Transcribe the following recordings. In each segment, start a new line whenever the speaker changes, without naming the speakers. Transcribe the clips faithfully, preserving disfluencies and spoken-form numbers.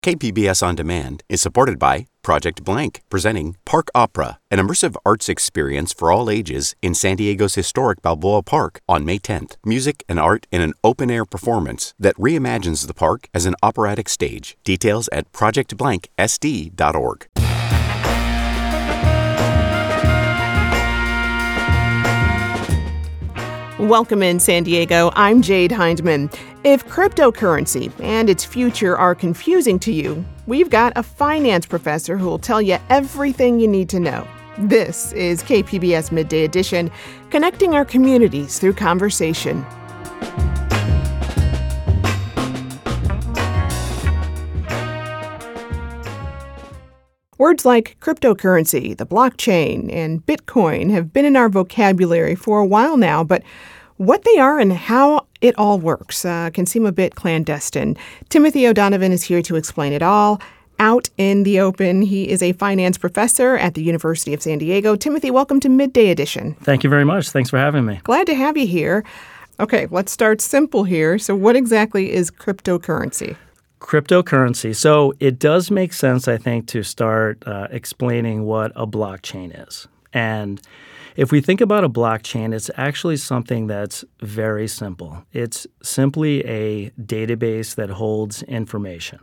K P B S On Demand is supported by Project Blank, presenting Park Opera, an immersive arts experience for all ages in San Diego's historic Balboa Park on May tenth. Music and art in an open-air performance that reimagines the park as an operatic stage. Details at project blank s d dot org.
Welcome in, San Diego. I'm Jade Hindman. If cryptocurrency and its future are confusing to you, we've got a finance professor who will tell you everything you need to know. This is K P B S Midday Edition, connecting our communities through conversation. Words like cryptocurrency, the blockchain, and Bitcoin have been in our vocabulary for a while now, but what they are and how it all works uh, can seem a bit clandestine. Timothy O'Donovan is here to explain it all. Out in the open, he is a finance professor at the University of San Diego. Timothy, welcome to Midday Edition.
Thank you very much. Thanks for having me.
Glad to have you here. Okay, let's start simple here. So what exactly is cryptocurrency?
Cryptocurrency. So it does make sense, I think, to start uh, explaining what a blockchain is. And if we think about a blockchain, it's actually something that's very simple. It's simply a database that holds information.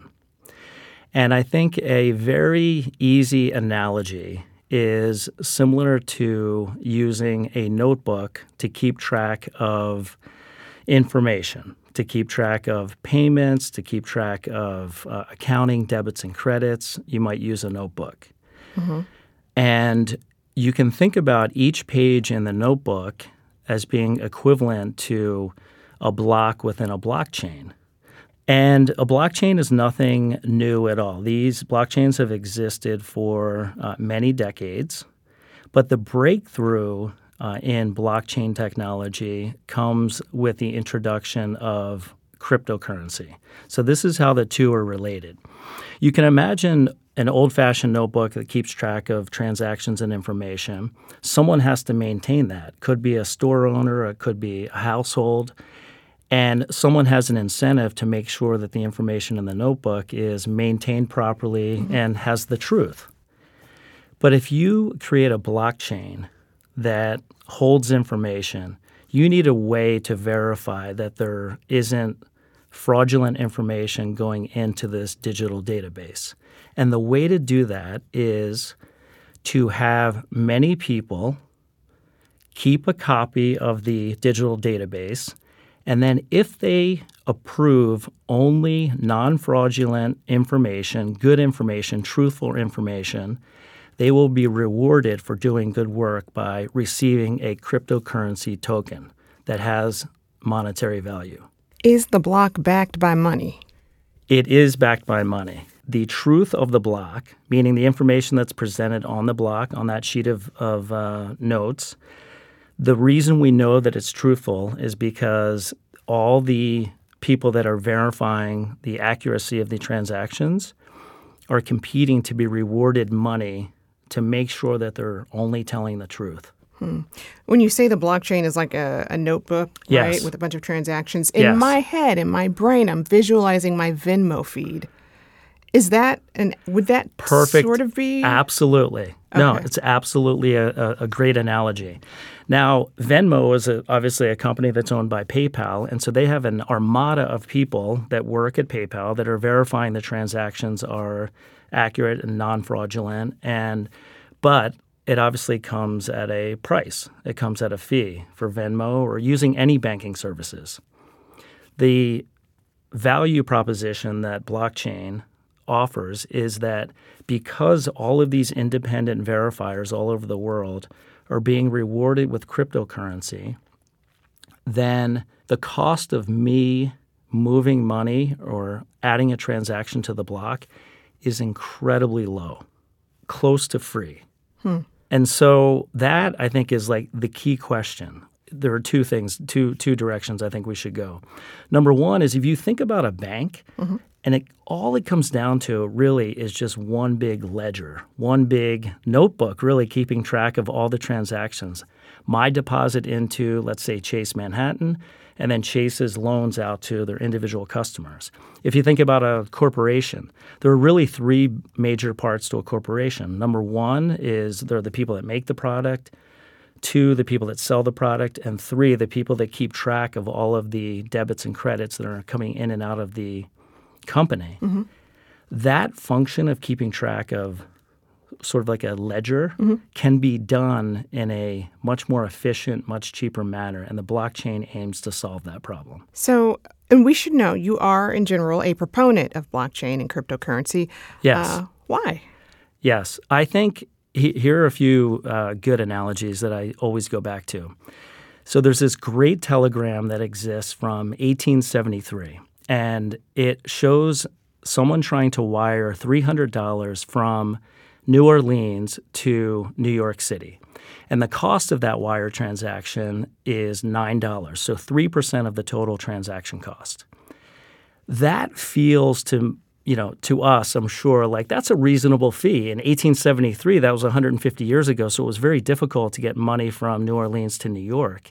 And I think a very easy analogy is similar to using a notebook to keep track of information, to keep track of payments, to keep track of uh, accounting, debits, and credits. You might use a notebook. Mm-hmm. And you can think about each page in the notebook as being equivalent to a block within a blockchain. And a blockchain is nothing new at all. These blockchains have existed for uh, many decades, but the breakthrough uh, in blockchain technology comes with the introduction of cryptocurrency. So this is how the two are related. You can imagine an old-fashioned notebook that keeps track of transactions and information. Someone has to maintain that. Could be a store owner, or it could be a household. And someone has an incentive to make sure that the information in the notebook is maintained properly mm-hmm. and has the truth. But if you create a blockchain that holds information, you need a way to verify that there isn't fraudulent information going into this digital database. And the way to do that is to have many people keep a copy of the digital database, and then if they approve only non-fraudulent information, good information, truthful information, they will be rewarded for doing good work by receiving a cryptocurrency token that has monetary value.
Is the block backed by money?
It is backed by money. The truth of the block, meaning the information that's presented on the block, on that sheet of, of uh, notes, the reason we know that it's truthful is because all the people that are verifying the accuracy of the transactions are competing to be rewarded money to make sure that they're only telling the truth.
Hmm. When you say the blockchain is like a, a notebook,
yes.
right, with a bunch of transactions, in
yes.
my head, in my brain, I'm visualizing my Venmo feed. Is that, and would that
Perfect.
sort of be?
Absolutely.
Okay.
No, it's absolutely a, a, a great analogy. Now, Venmo is a, obviously a company that's owned by PayPal, and so they have an armada of people that work at PayPal that are verifying the transactions are accurate and non-fraudulent. And but it obviously comes at a price. It comes at a fee for Venmo or using any banking services. The value proposition that blockchain offers is that because all of these independent verifiers all over the world are being rewarded with cryptocurrency, then the cost of me moving money or adding a transaction to the block is incredibly low, close to free. Hmm. And so that, I think, is like the key question. There are two things, two two directions I think we should go. Number one is if you think about a bank mm-hmm. And it, all it comes down to really is just one big ledger, one big notebook, really keeping track of all the transactions. My deposit into, let's say, Chase Manhattan, and then Chase's loans out to their individual customers. If you think about a corporation, there are really three major parts to a corporation. Number one is they're the people that make the product, two, the people that sell the product, and three, the people that keep track of all of the debits and credits that are coming in and out of the company. Mm-hmm. That function of keeping track of sort of like a ledger mm-hmm. can be done in a much more efficient, much cheaper manner, and the blockchain aims to solve that problem.
So, and we should know you are, in general, a proponent of blockchain and cryptocurrency.
Yes.
Uh, why?
Yes. I think he, here are a few uh, good analogies that I always go back to. So there's this great telegram that exists from eighteen seventy-three, and it shows someone trying to wire three hundred dollars from New Orleans to New York City. And the cost of that wire transaction is nine dollars, so three percent of the total transaction cost. That feels to, you know, to us, I'm sure, like that's a reasonable fee. In eighteen seventy-three, that was one hundred fifty years ago, so it was very difficult to get money from New Orleans to New York.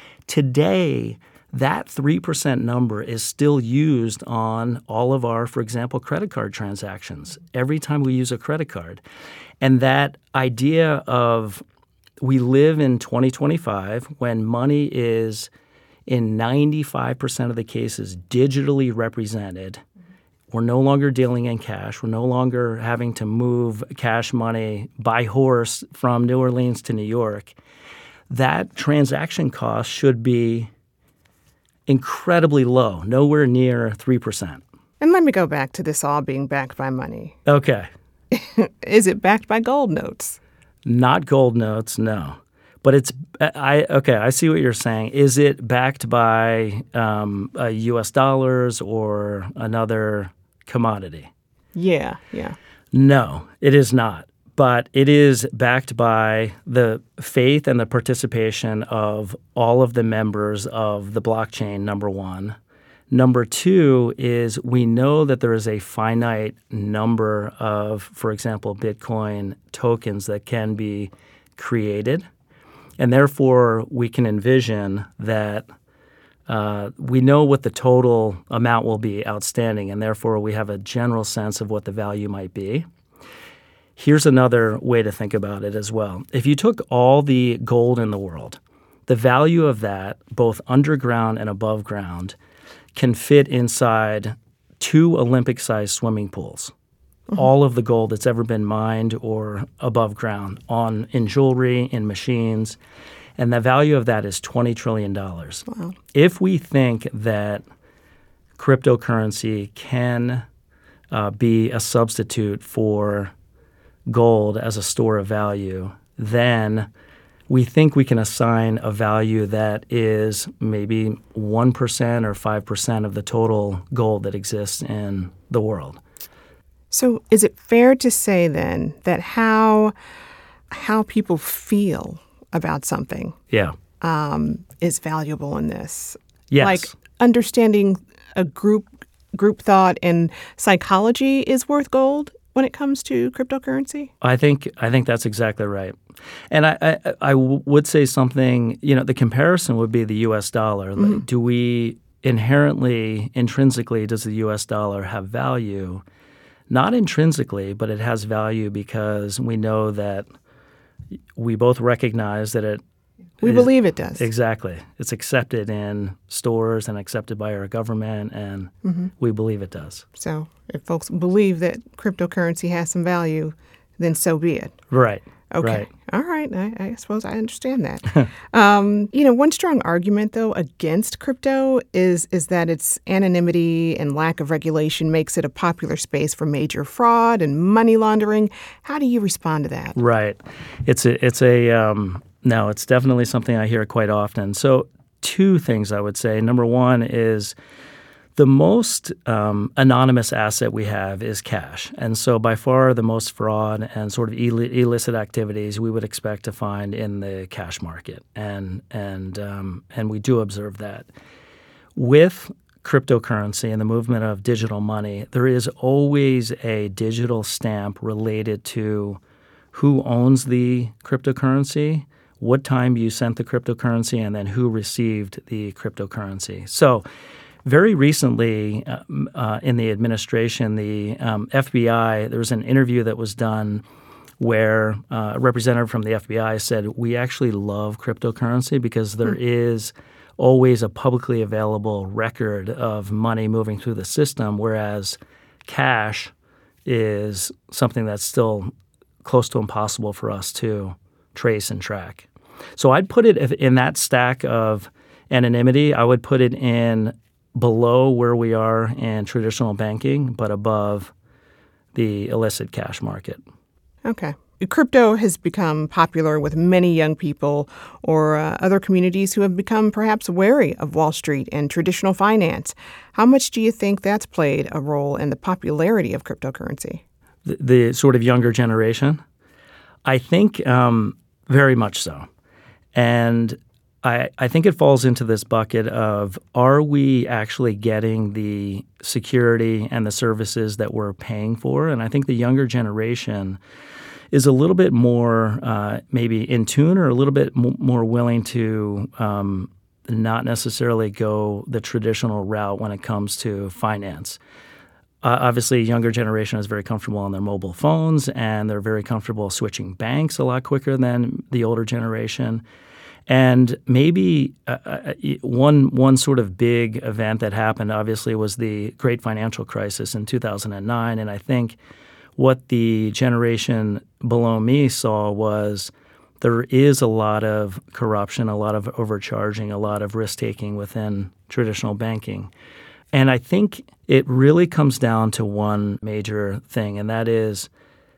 Today, that three percent number is still used on all of our, for example, credit card transactions every time we use a credit card. And that idea of we live in twenty twenty-five when money is in ninety-five percent of the cases digitally represented. We're no longer dealing in cash. We're no longer having to move cash money by horse from New Orleans to New York. That transaction cost should be incredibly low, nowhere near three percent.
And let me go back to this all being backed by money.
Okay.
Is it backed by gold notes?
Not gold notes, no. But it's I okay. I see what you're saying. Is it backed by um, uh, U S dollars or another commodity?
Yeah, yeah.
No, it is not. But it is backed by the faith and the participation of all of the members of the blockchain, number one. Number two is we know that there is a finite number of, for example, Bitcoin tokens that can be created. And therefore, we can envision that uh, we know what the total amount will be outstanding, and therefore we have a general sense of what the value might be. Here's another way to think about it as well. If you took all the gold in the world, the value of that, both underground and above ground, can fit inside two Olympic-sized swimming pools. Mm-hmm. All of the gold that's ever been mined or above ground on in jewelry, in machines, and the value of that is twenty trillion dollars.
Wow.
If we think that cryptocurrency can uh, be a substitute for gold as a store of value, then we think we can assign a value that is maybe one percent or five percent of the total gold that exists in the world.
So is it fair to say then that how how people feel about something
yeah.
um, is valuable in this?
Yes.
Like understanding a group group thought and psychology is worth gold when it comes to cryptocurrency?
I think I think that's exactly right. And I, I, I w- would say something, you know, the comparison would be the U S dollar. Mm-hmm. Like, do we inherently, intrinsically, does the U S dollar have value? Not intrinsically, but it has value because we know that we both recognize that it
We
is,
believe it does.
Exactly. It's accepted in stores and accepted by our government, and mm-hmm. we believe it does.
So if folks believe that cryptocurrency has some value, then so be it.
Right.
Okay.
Right.
All right. I, I suppose I understand that. um, you know, one strong argument, though, against crypto is is that its anonymity and lack of regulation makes it a popular space for major fraud and money laundering. How do you respond to that?
Right. It's a, it's a um, no, it's definitely something I hear quite often. So two things I would say. Number one is the most um, anonymous asset we have is cash. And so by far the most fraud and sort of Ill- illicit activities we would expect to find in the cash market. And and um, and we do observe that. With cryptocurrency and the movement of digital money, there is always a digital stamp related to who owns the cryptocurrency, what time you sent the cryptocurrency, and then who received the cryptocurrency. So very recently uh, uh, in the administration, the um, F B I, there was an interview that was done where uh, a representative from the F B I said, we actually love cryptocurrency because there mm. is always a publicly available record of money moving through the system, whereas cash is something that's still close to impossible for us to trace and track. So I'd put it in that stack of anonymity. I would put it in below where we are in traditional banking, but above the illicit cash market.
Okay. Crypto has become popular with many young people or uh, other communities who have become perhaps wary of Wall Street and traditional finance. How much do you think that's played a role in the popularity of cryptocurrency?
The, the sort of younger generation? I think um, very much so. And I, I think it falls into this bucket of, are we actually getting the security and the services that we're paying for? And I think the younger generation is a little bit more uh, maybe in tune or a little bit m- more willing to um, not necessarily go the traditional route when it comes to finance. Uh, obviously, a younger generation is very comfortable on their mobile phones, and they're very comfortable switching banks a lot quicker than the older generation. And maybe uh, one one sort of big event that happened, obviously, was the great financial crisis in two thousand nine. And I think what the generation below me saw was there is a lot of corruption, a lot of overcharging, a lot of risk-taking within traditional banking. And I think it really comes down to one major thing, and that is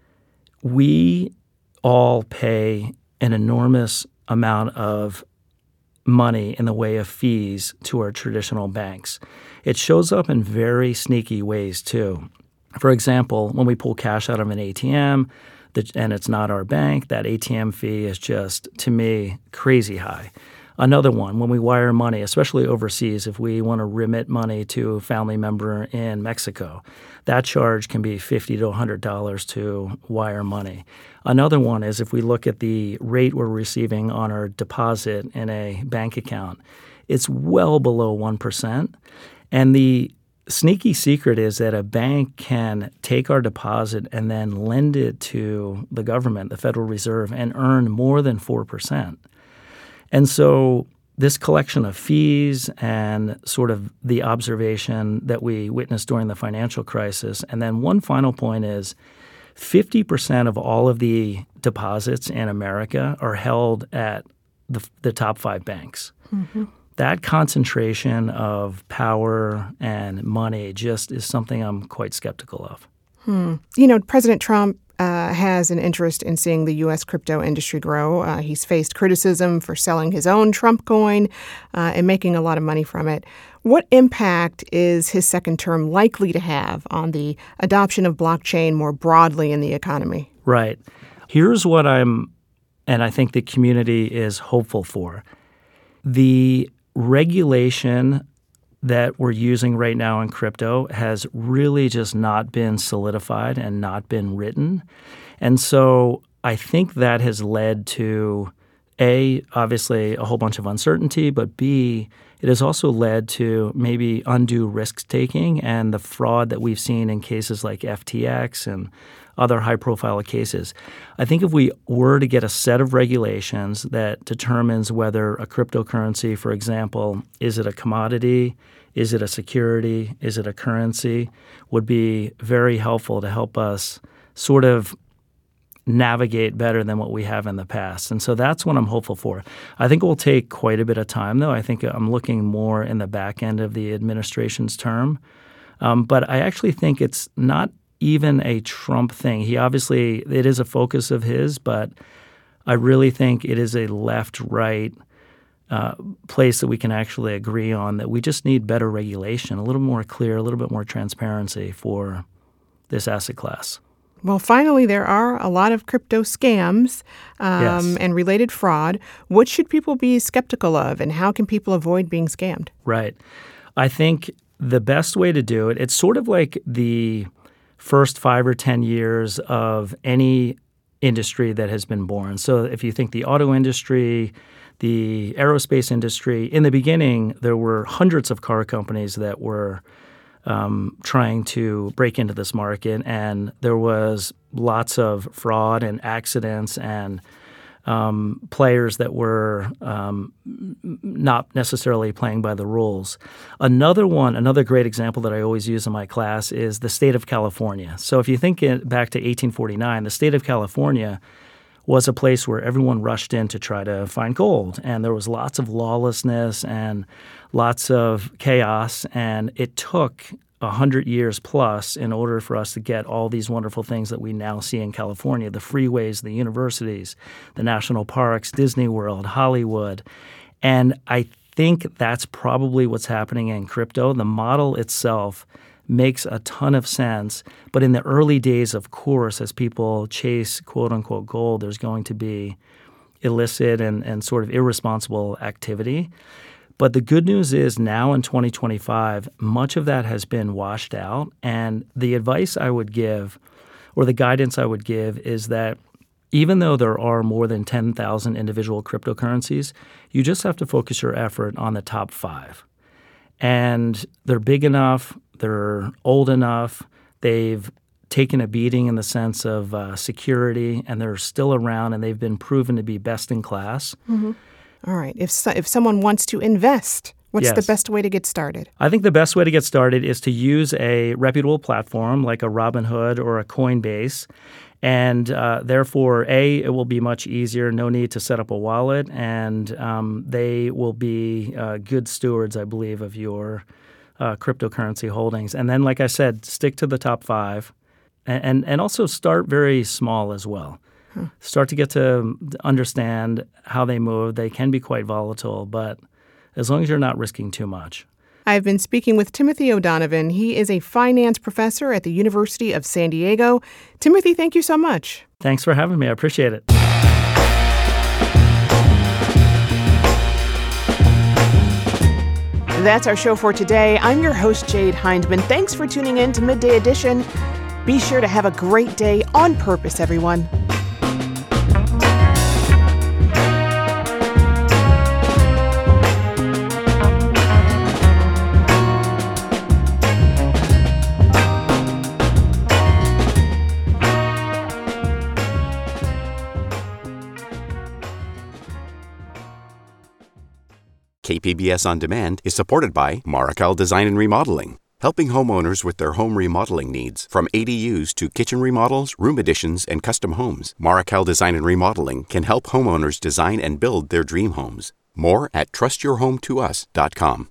we all pay an enormous amount of money in the way of fees to our traditional banks. It shows up in very sneaky ways, too. For example, when we pull cash out of an A T M and it's not our bank, that A T M fee is just, to me, crazy high. Another one, when we wire money, especially overseas, if we want to remit money to a family member in Mexico, that charge can be fifty to one hundred dollars to wire money. Another one is if we look at the rate we're receiving on our deposit in a bank account, it's well below one percent. And the sneaky secret is that a bank can take our deposit and then lend it to the government, the Federal Reserve, and earn more than four percent. And so this collection of fees and sort of the observation that we witnessed during the financial crisis, and then one final point is fifty percent of all of the deposits in America are held at the, the top five banks. Mm-hmm. That concentration of power and money just is something I'm quite skeptical of.
Hmm. You know, President Trump uh, has an interest in seeing the U S crypto industry grow. Uh, he's faced criticism for selling his own Trump coin uh, and making a lot of money from it. What impact is his second term likely to have on the adoption of blockchain more broadly in the economy?
Right. Here's what I'm, and I think the community is hopeful for. The regulation that we're using right now in crypto has really just not been solidified and not been written. And so I think that has led to, A, obviously a whole bunch of uncertainty, but B, it has also led to maybe undue risk-taking and the fraud that we've seen in cases like F T X and other high-profile cases. I think if we were to get a set of regulations that determines whether a cryptocurrency, for example, is it a commodity, is it a security, is it a currency, would be very helpful to help us sort of navigate better than what we have in the past. And so that's what I'm hopeful for. I think it will take quite a bit of time, though. I think I'm looking more in the back end of the administration's term. Um, but I actually think it's not even a Trump thing. He obviously, it is a focus of his, but I really think it is a left-right uh, place that we can actually agree on, that we just need better regulation, a little more clear, a little bit more transparency for this asset class.
Well, finally, there are a lot of crypto scams um,
yes.
and related fraud. What should people be skeptical of, and how can people avoid being scammed?
Right. I think the best way to do it, it's sort of like the first five or ten years of any industry that has been born. So if you think the auto industry, the aerospace industry, in the beginning, there were hundreds of car companies that were um, trying to break into this market, and there was lots of fraud and accidents and um, players that were um, not necessarily playing by the rules. Another one, another great example that I always use in my class is the state of California. So if you think it back to eighteen forty-nine, the state of California was a place where everyone rushed in to try to find gold. And there was lots of lawlessness and lots of chaos. And it took one hundred years plus in order for us to get all these wonderful things that we now see in California, the freeways, the universities, the national parks, Disney World, Hollywood. And I think that's probably what's happening in crypto. The model itself makes a ton of sense. But in the early days, of course, as people chase quote-unquote gold, there's going to be illicit and, and sort of irresponsible activity. But the good news is now in twenty twenty-five, much of that has been washed out. And the advice I would give, or the guidance I would give, is that even though there are more than ten thousand individual cryptocurrencies, you just have to focus your effort on the top five. And they're big enough, they're old enough, they've taken a beating in the sense of uh, security, and they're still around, and they've been proven to be best in class.
Mm-hmm. All right. If so, if someone wants to invest, what's
Yes.
the best way to get started?
I think the best way to get started is to use a reputable platform like a Robinhood or a Coinbase. And uh, therefore, A, it will be much easier, no need to set up a wallet, and um, they will be uh, good stewards, I believe, of your uh, cryptocurrency holdings. And then, like I said, stick to the top five, and, and, and also start very small as well. Huh. Start to get to understand how they move. They can be quite volatile, but as long as you're not risking too much.
I've been speaking with Timothy O'Donovan. He is a finance professor at the University of San Diego. Timothy, thank you so much.
Thanks for having me. I appreciate it.
That's our show for today. I'm your host, Jade Hindman. Thanks for tuning in to Midday Edition. Be sure to have a great day on purpose, everyone.
K P B S On Demand is supported by Marrokal Design and Remodeling, helping homeowners with their home remodeling needs. From A D Us to kitchen remodels, room additions, and custom homes, Marrokal Design and Remodeling can help homeowners design and build their dream homes. More at trust your home to us dot com.